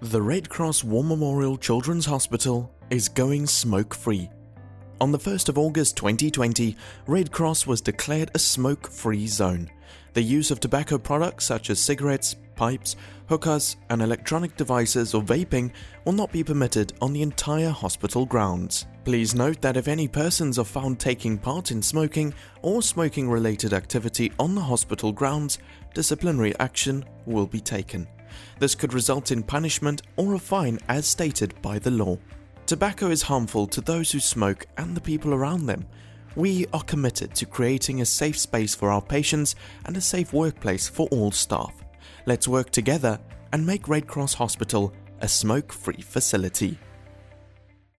The Red Cross War Memorial Children's Hospital is going smoke-free. On the 1st of August 2020, Red Cross was declared a smoke-free zone. The use of tobacco products such as cigarettes, pipes, hookahs, and electronic devices or vaping will not be permitted on the entire hospital grounds. Please note that if any persons are found taking part in smoking or smoking-related activity on the hospital grounds, disciplinary action will be taken. This could result in punishment or a fine as stated by the law. Tobacco is harmful to those who smoke and the people around them. We are committed to creating a safe space for our patients and a safe workplace for all staff. Let's work together and make Red Cross Hospital a smoke-free facility.